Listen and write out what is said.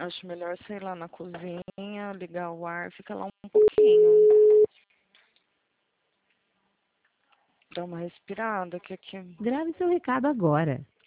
Acho melhor, sei lá, na cozinha, ligar o ar, fica lá um pouquinho. Dá uma respirada, que aqui... Grave seu recado agora.